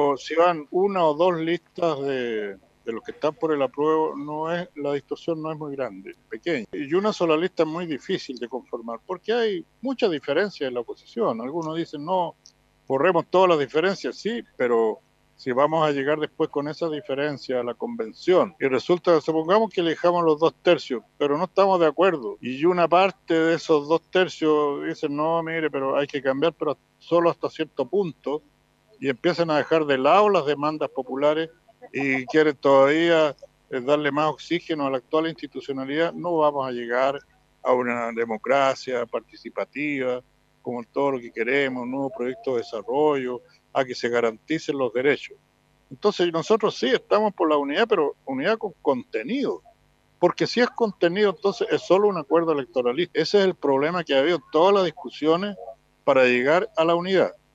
pero si van una o dos listas de los que están por el apruebo, la distorsión no es muy grande, pequeña. Y una sola lista es muy difícil de conformar, porque hay mucha diferencia en la oposición. Algunos dicen, no, borremos todas las diferencias, sí, pero si vamos a llegar después con esa diferencia a la convención y resulta, supongamos que elijamos los 2 tercios, pero no estamos de acuerdo y una parte de esos 2 tercios dicen, no, mire, pero hay que cambiar, pero solo hasta cierto punto, y empiezan a dejar de lado las demandas populares y quieren todavía darle más oxígeno a la actual institucionalidad, no vamos a llegar a una democracia participativa, como todo lo que queremos, un nuevo proyecto de desarrollo, a que se garanticen los derechos. Entonces nosotros sí estamos por la unidad, pero unidad con contenido. Porque si es contenido, entonces es solo un acuerdo electoralista. Ese es el problema que ha habido en todas las discusiones para llegar a la unidad.